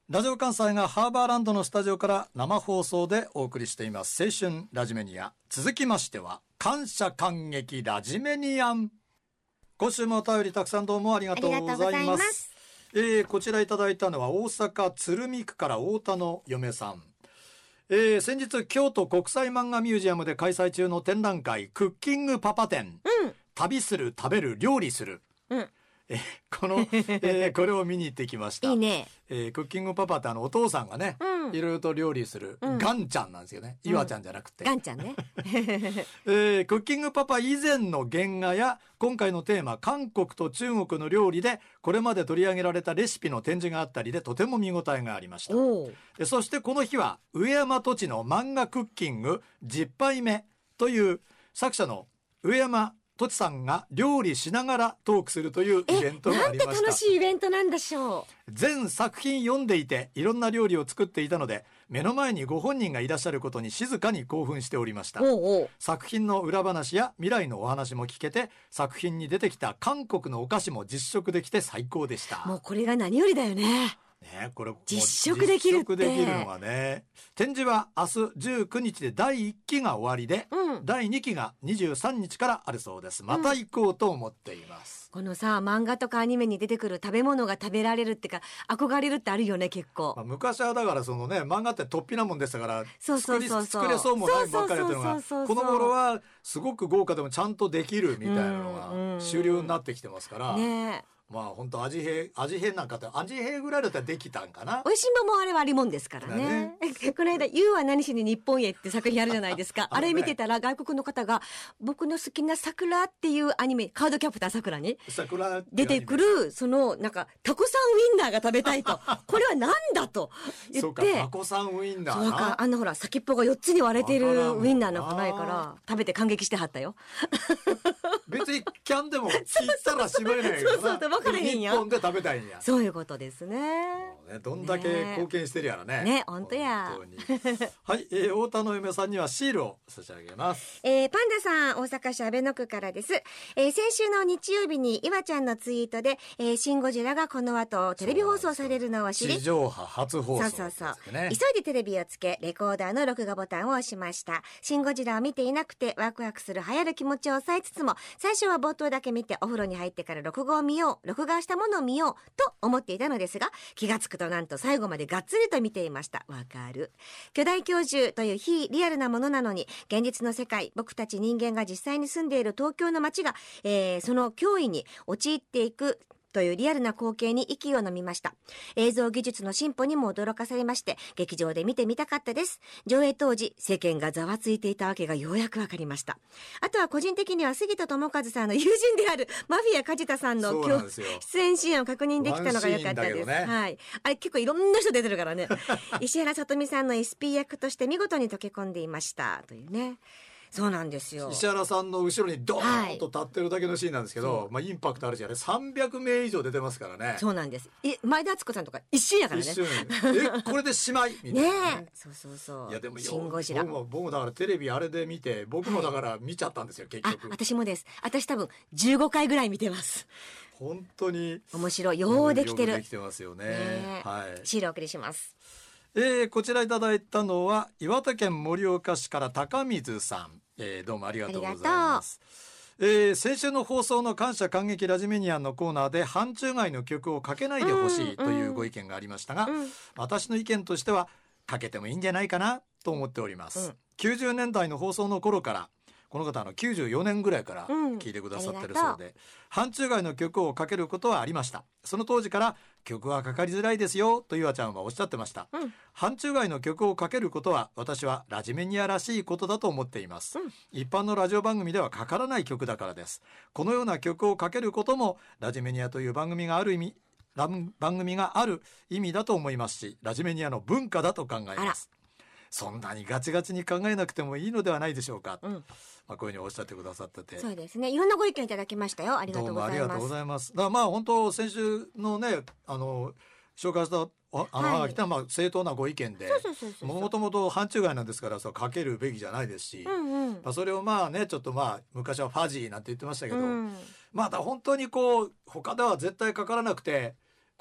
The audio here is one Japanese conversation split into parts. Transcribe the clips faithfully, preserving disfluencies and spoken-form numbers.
ラジオ関西がハーバーランドのスタジオから生放送でお送りしています青春ラジメニア。続きましては感謝感激ラジメニアン。今週もお便りたくさんどうもありがとうございます。ありがとうございます。えー、こちらいただいたのは大阪鶴見区から太田の嫁さん。えー、先日京都国際漫画ミュージアムで開催中の展覧会クッキングパパ展、うん、旅する食べる料理する、うんえこの、えー、これを見に行ってきました。 いいね。 えー、クッキングパパってあのお父さんがね、うん、いろいろと料理する、うん、ガンちゃんなんですよね。岩ちゃんじゃなくて、 うん、ガンちゃんね、 えー、クッキングパパ以前の原画や今回のテーマ韓国と中国の料理でこれまで取り上げられたレシピの展示があったりでとても見応えがありました。でそしてこの日は上山土地の漫画クッキングじゅっぱいめという作者の上山とちさんが料理しながらトークするというイベントがありました。 なんて楽しいイベントなんでしょう。 全作品読んでいていろんな料理を作っていたので目の前にご本人がいらっしゃることに静かに興奮しておりました。おうおう。作品の裏話や未来のお話も聞けて作品に出てきた韓国のお菓子も実食できて最高でした。 もうこれが何よりだよね。 ね、これ実食できるって実食できるのがね。展示は明日じゅうくにちでだいいっきが終わりで、うん、だいにきがにじゅうさんにちからあるそうです。また行こうと思っています、 うん、このさ漫画とかアニメに出てくる食べ物が食べられるってか憧れるってあるよね結構、 まあ、昔はだからそのね漫画って突飛なもんでしたからそうそうそうそう作れそうもないばっかりだったのがこの頃はすごく豪華でもちゃんとできるみたいなのが主流になってきてますから、ねえまあ本当味変味変なんかって味変ぐらいだったらできたんかな。 おいしんぼもあれはありもんですからね。ねこの間 ユー は何しに日本へって作品あるじゃないですか。あ, あれ見てたら外国の方が僕の好きな桜っていうアニメカードキャプター桜に出てくるそのなんかタコさんウインナーが食べたいとこれはなんだと言ってそうかタコさんウインナーそうかあんなほら先っぽがよっつに割れてるウインナーなんかないから食べて感激してはったよ。 別にキャンでも切ったらしまいないけどな。 そうそう分からへんよ。 日本で食べたいんや。 そういうことですね。 ねどんだけ貢献してるやらね。 ね本当や。 はい、えー、太田の嫁さんにはシールを差し上げます。 えー、パンダさん大阪市阿倍野区からです。えー、先週の日曜日に岩ちゃんのツイートで、えー、シンゴジラがこの後テレビ放送されるのを知り地上波初放送、ね、 そうそうそう急いでテレビをつけレコーダーの録画ボタンを押しました。シンゴジラを見ていなくてワクワクする流行る気持ちを抑えつつも最初は冒頭だけ見てお風呂に入ってから録画を見よう録画したものを見ようと思っていたのですが気がつくとなんと最後までがっつりと見ていました。わかる。巨大教授という非リアルなものなのに現実の世界僕たち人間が実際に住んでいる東京の街が、えー、その脅威に陥っていくというリアルな光景に息を飲みました。映像技術の進歩にも驚かされまして劇場で見てみたかったです。上映当時世間がざわついていたわけがようやくわかりました。あとは個人的には杉戸智和さんの友人であるマフィア梶田さんの今日出演シーンを確認できたのが良かったです、ね、はい、あれ結構いろんな人出てるからね石原さとみさんの エスピー 役として見事に溶け込んでいましたというね。そうなんですよ。 石原さんの後ろにドーンと立ってるだけのシーンなんですけど、はい、まあインパクトあるしあれさんびゃくめい以上出てますからね。 そうなんです。え前田敦子さんとか一瞬やからね。 一瞬えこれでしまいみたいな ね, ねそうそうそう。 いやでもシンゴジラ僕も僕もだからテレビあれで見て僕もだから見ちゃったんですよ、はい、結局。 あ私もです。私多分じゅうごかいぐらい見てます。 本当に面白いようできてる。 よくできてますよ ね, ね、はい、 シールお送りします。 えー、こちらいただいたのは岩手県盛岡市から高水さん、えー、どうもありがとうございます。えー、先週の放送の感謝感激ラジメニアンのコーナーで範疇外の曲をかけないでほしいというご意見がありましたが、うんうん、私の意見としてはかけてもいいんじゃないかなと思っております、うん、きゅうじゅうねんだいの放送の頃からこの方のきゅうじゅうよねんぐらいから聞いてくださってるそうで、うん、範疇外の曲をかけることはありました。その当時から曲はかかりづらいですよと岩ちゃんはおっしゃってました、うん、範疇外の曲をかけることは私はラジメニアらしいことだと思っています、うん、一般のラジオ番組ではかからない曲だからです。このような曲をかけることもラジメニアという番組がある意味番組がある意味だと思いますしラジメニアの文化だと考えます。そんなにガチガチに考えなくてもいいのではないでしょうか、うんまあ、こういうふうにおっしゃってくださってて。 そうですねいろんなご意見いただきましたよ。ありがとうございます。 どうもありがとうございます。だからまあ本当先週のねあの紹介したあの、はい、まあ正当なご意見でもともと範疇外なんですからそうかけるべきじゃないですし、うんうんまあ、それをまあねちょっとまあ昔はファジーなんて言ってましたけど、うん、まあだ本当にこう他では絶対かからなくて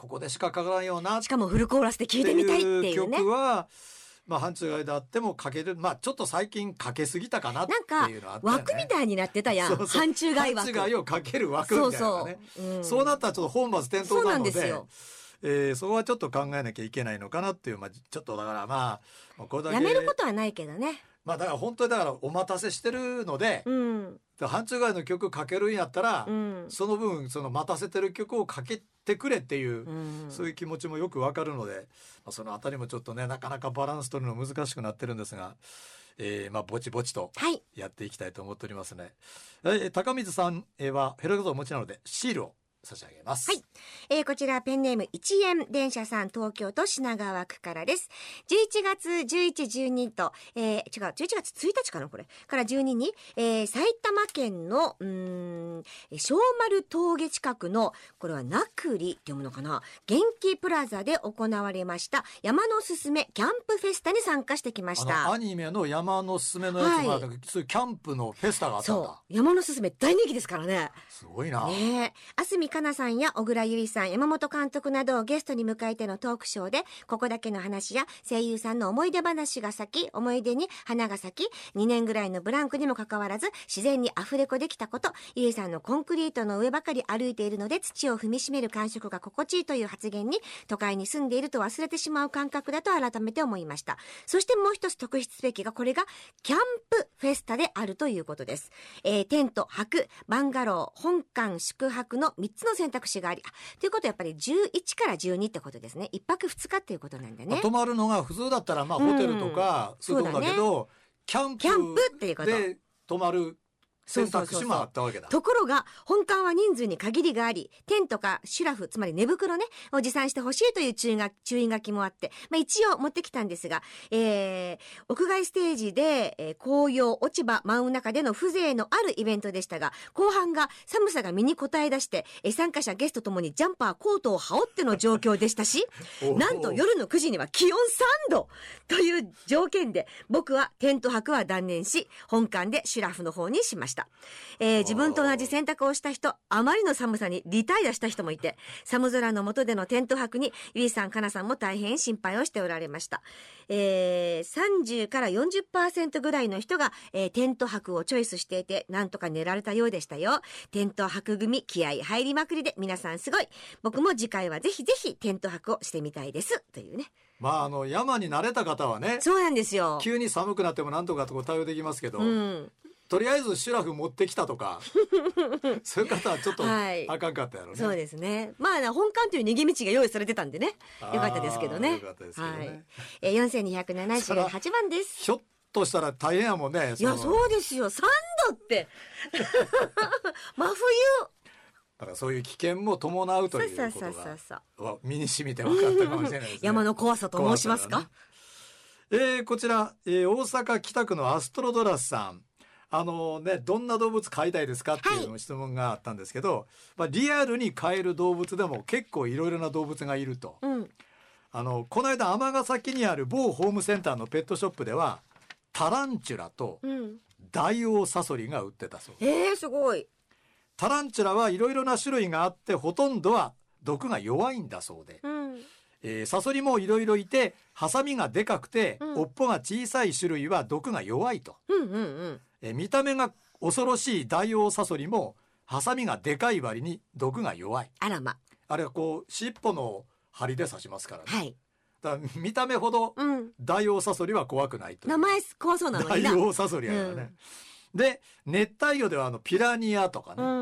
ここでしかかからんようなしかもフルコーラスで聴いてみたいっていうね。 曲はまあ範疇外であってもかける、まあちょっと最近かけすぎたかなっていうのはあったよね。 枠みたいになってたやん。 そうそう範疇外枠。 範疇外をかける枠みたいなね。そうそう、うん、そうなったらちょっと本末転倒なので。そうなんですよ。えー、そこはちょっと考えなきゃいけないのかなっていう、まあ、ちょっとだからまあこれだけやめることはないけどね。 まあだから本当にだからお待たせしてるので、うん、範疇外の曲かけるんやったら、うん、その分その待たせてる曲をかけてくれっていう、うん、そういう気持ちもよくわかるので、まあ、そのあたりもちょっとねなかなかバランス取るの難しくなってるんですが、えー、まあぼちぼちとやっていきたいと思っておりますね。はい、えー、高水さんはフェルグゾンをお持ちなのでシールを差し上げます。 はい、えー、こちらペンネームいちえん電車さん、東京都品川区からです。じゅういちがつじゅういち、じゅうにと、えー、違うじゅういちがつついたちかなこれからじゅうにに、えー、埼玉県のうーん小丸峠近くのこれはなくりって読むのかな、元気プラザで行われました山のすすめキャンプフェスタに参加してきました。 あのアニメの山のすすめのやつが、はい、そういうキャンプのフェスタがあったんだ。そう山のすすめ大人気ですからね。 すごいな。 ねえ、あすみかなさんや小倉優衣さん、山本監督などをゲストに迎えてのトークショーで、ここだけの話や声優さんの思い出話が咲き、思い出に花が咲き、にねんぐらいのブランクにもかかわらず自然にアフレコできたこと、優衣さんのコンクリートの上ばかり歩いているので土を踏みしめる感触が心地いいという発言に、都会に住んでいると忘れてしまう感覚だと改めて思いました。そしてもう一つ特筆すべきが、これがキャンプフェスタであるということです。えー、テント、泊、バンガロー、本館、宿泊のみっつの選択肢があり、ということはやっぱりじゅういちからじゅうにってことですね。いっぱくふつかっていうことなんでね。 泊まるのが普通だったらまあホテルとか、うん、そういうとこだけど、ね、キャンプで泊まる選択肢もあったわけだ。 ところが本館は人数に限りがあり、テントかシュラフ、つまり寝袋ねを持参してほしいという注意が注意書きもあって、まあ、一応持ってきたんですが、えー、屋外ステージで、えー、紅葉落ち葉舞う中での風情のあるイベントでしたが、後半が寒さが身にこたえ出して、えー、参加者ゲストともにジャンパーコートを羽織っての状況でしたしなんと夜のくじには気温さんどという条件で、僕はテント泊は断念し、本館でシュラフの方にしました。えー、自分と同じ選択をした人、あまりの寒さにリタイアした人もいて、寒空の下でのテント泊にゆいさん、かなさんも大変心配をしておられました。えー、さんじゅうからよんじゅっパーセント ぐらいの人が、えー、テント泊をチョイスしていて、なんとか寝られたようでしたよ。テント泊組気合入りまくりで皆さんすごい。僕も次回はぜひぜひテント泊をしてみたいですというね。 まああの山に慣れた方はね、 そうなんですよ。 急に寒くなってもなんとかと対応できますけど、うん、とりあえずシュラフ持ってきたとかそういう方はちょっとあかんかったやろね、はい、 そうですね。まあ本館という逃げ道が用意されてたんでね、よかったですけどね。 よかったですけどね、はい、 えー、よんせんにひゃくななじゅうはちばんです。 ひょっとしたら大変やもんね。 いやそうですよ、さんどって真冬だからそういう危険も伴うということが身に染みて分かったかもしれないですね。 山の怖さと申しますか、ね。 えー、こちら、えー、大阪北区のアストロドラスさん、あのね、どんな動物飼いたいですかっていう質問があったんですけど、はい、まあ、リアルに飼える動物でも結構いろいろな動物がいると、うん、あのこの間尼崎にある某ホームセンターのペットショップではタランチュラとダイオウサソリが売ってたそうです。 えー、すごい。 タランチュラはいろいろな種類があってほとんどは毒が弱いんだそうで、うん、えー、サソリもいろいろいてハサミがでかくて、うん、尾っぽが小さい種類は毒が弱いと、うんうんうん、えー、見た目が恐ろしいダイオウサソリもハサミがでかい割に毒が弱い。 あらま。 あれはこう尻尾の針で刺しますからね、 はい、 だから見た目ほどダイオウサソリは怖くないという、 名前怖そうなのになダイオウサソリやからね、うん、で熱帯魚ではあのピラニアとかね、うん、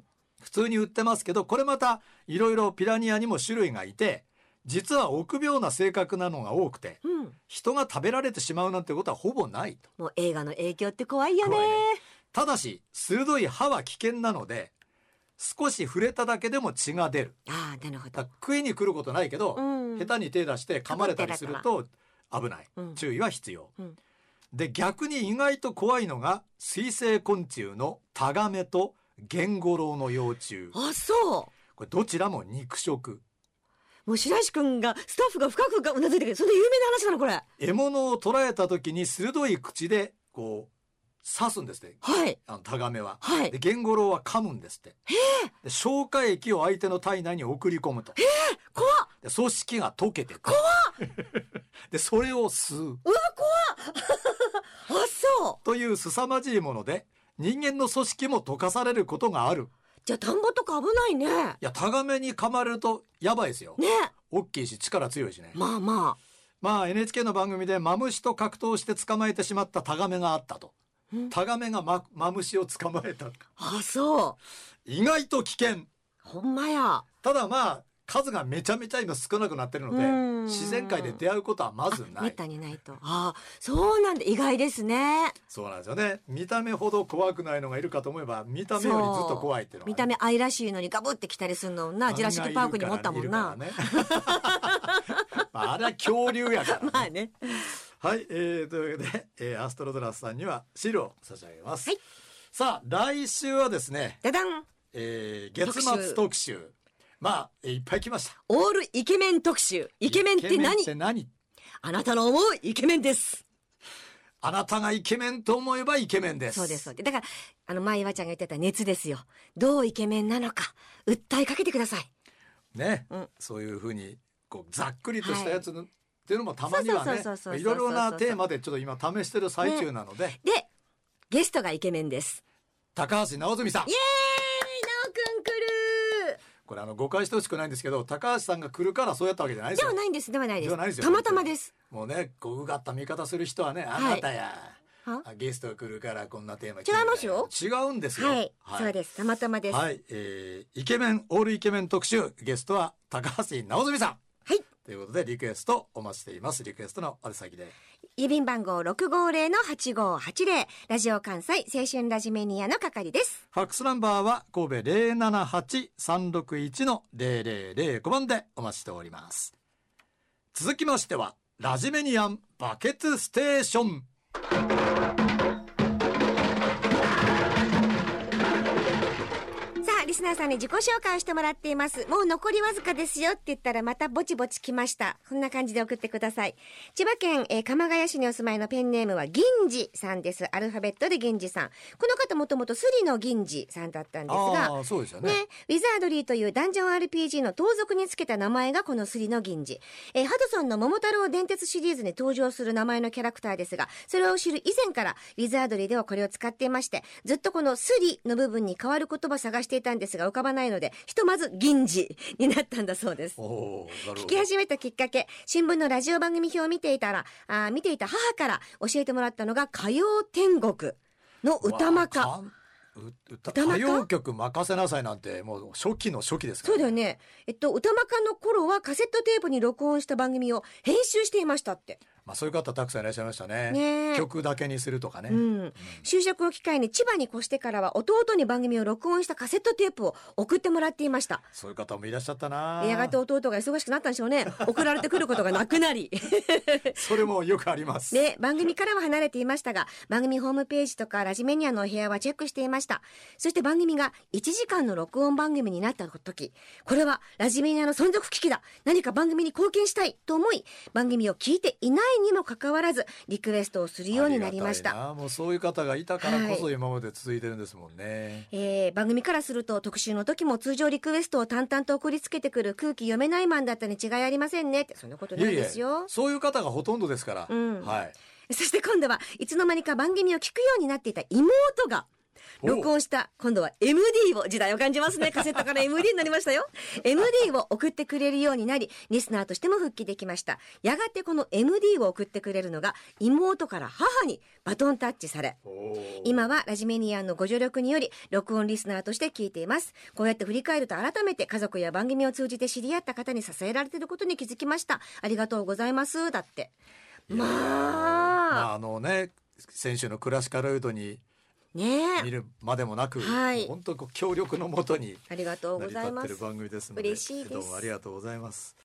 普通に売ってますけど、これまたいろいろピラニアにも種類がいて、実は臆病な性格なのが多くて、うん、人が食べられてしまうなんてことはほぼないと。 もう映画の影響って怖いよね。 怖いね。ただし鋭い歯は危険なので少し触れただけでも血が出る。 ああ、なるほど。 食いに来ることないけど、うん、下手に手出して噛まれたりすると危ない、うん、注意は必要、うん、で逆に意外と怖いのが水生昆虫のタガメとゲンゴロウの幼虫。 あ、そう。 これどちらも肉食。 もう白石くんがスタッフが深くうなずいてる。それで有名な話なのこれ。 獲物を捕らえた時に鋭い口でこう刺すんですって、 はい、 あのタガメは、 はい、 でゲンゴロウは噛むんですって。で消化液を相手の体内に送り込むと。 怖っ。 で組織が溶けてて怖っ。 でそれを吸ううわ怖っ。あそうという凄まじいもので、人間の組織も溶かされることがある。 じゃあ田んぼとか危ないね。 いやタガメに噛まれるとやばいですよ。 ね。 大きいし力強いしね。 まあままあ エヌエイチケー の番組でマムシと格闘して捕まえてしまったタガメがあったと。 あ。 タガメがママムシを捕まえた。 あそう意外と危険。 ほんまや。 ただまあ数がめちゃめちゃ今少なくなってるので、 うん自然界で出会うことはまずない。 めったにないと。あそうなんだ。意外ですね。 そうなんですよね。見た目ほど怖くないのがいるかと思えば、見た目よりずっと怖いっていうのが、ね、 見た目愛らしいのにガブって来たりするのな。ジュラシックパークにもおったもんな。 ね、まあ、あれは恐竜やから、ね、 まあね。 はい、えー、というわけで、えー、アストロドラスさんにはシールを差し上げます、 はい、 さあ来週はですね、 ダダン、 えー、月末特集、まあいっぱい来ました。 オールイケメン特集。イケメンって何？ イケメンって何？ あなたの思うイケメンです。 あなたがイケメンと思えばイケメンです。 そうですそうです。だからあの前岩ちゃんが言ってた熱ですよ。どうイケメンなのか訴えかけてくださいね、うん、そういうふうにこうざっくりとしたやつの、はい、っていうのもたまにはね、いろいろなテーマでちょっと今試してる最中なので、 ね、でゲストがイケメンです。 高橋直純さん。 イエーイ、直くん来る。 これあの誤解してほしくないんですけど、高橋さんが来るからそうやったわけじゃないですよ。 ではないんです。ではないです。 ではないですよ。 たまたまです。 もうね、こううがった見方する人はね、あなたや、はい、ゲストが来るからこんなテーマ違いますよ。 違うんですよ。 はい、はい、そうです。たまたまです。 はい、えー、イケメンオールイケメン特集、ゲストは高橋直純さん。 はい。 ということでリクエストお待ちしています。リクエストの宛先で。 郵便番号 ろくごぜろのはちごはちぜろ、ラジオ関西青春ラジメニアの係です。 ファックスナンバーは神戸 ゼロななはちさんろくいちのゼロゼロゼロご 番でお待ちしております。続きましてはラジメニアンバケツステーション。 リスナーさんに自己紹介をしてもらっています。もう残りわずかですよって言ったらまたぼちぼち来ました。こんな感じで送ってください。千葉県、えー、鎌ヶ谷市にお住まいのペンネームは銀次さんです。アルファベットで銀次さん。この方もともとスリの銀次さんだったんですが、 あ、そうですよね。 ね、ウィザードリーというダンジョン アールピージー の盗賊につけた名前がこのスリの銀次、えー、ハドソンの桃太郎電鉄シリーズに登場する名前のキャラクターですが、それを知る以前からウィザードリーではこれを使っていまして、ずっとこのスリの部分に変わる言葉を探していたんですが浮かばないので、ひとまず銀次になったんだそうです。聞き始めたきっかけ、新聞のラジオ番組表を見ていたらあ見ていた母から教えてもらったのが歌謡天国の歌マカ。 歌謡曲任せなさいなんてもう初期の初期ですから、 ね、そうだよね。えっと歌マカの頃はカセットテープに録音した番組を編集していましたって。 まあ、そういう方たくさんいらっしゃいましたね。 ね、 曲だけにするとかね、 うんうん、就職を機会に千葉に越してからは弟に番組を録音したカセットテープを送ってもらっていました。 そういう方もいらっしゃったな。 やがて弟が忙しくなったんでしょうね。送られてくることがなくなりそれもよくあります。 で、番組からは離れていましたが、番組ホームページとかラジメニアのお部屋はチェックしていました。そして番組がいちじかんの録音番組になった時、これはラジメニアの存続危機だ、何か番組に貢献したいと思い、番組を聞いていないにもかかわらずリクエストをするようになりました。 な、もうそういう方がいたからこそ今まで続いてるんですもんね、はい、 えー、番組からすると特集の時も通常リクエストを淡々と送りつけてくる空気読めないマンだったに違いありませんねって、そんなことないですよ。いえいえ、 そういう方がほとんどですから、うん、はい。 そして今度はいつの間にか番組を聞くようになっていた妹が録音した今度は エムディー を、時代を感じますね。カセットから エムディー になりましたよ。エムディー を送ってくれるようになり、リスナーとしても復帰できました。やがてこの エムディー を送ってくれるのが妹から母にバトンタッチされ、今はラジメニアンのご助力により録音リスナーとして聞いています。こうやって振り返ると改めて家族や番組を通じて知り合った方に支えられていることに気づきました。ありがとうございます。だって。まあ、 まあ、あのね、先週のクラシカルウッドにね、 見るまでもなく、はい、本当に協力のもとに成り立っている番組ですので、 嬉しいです。 どうもありがとうございます。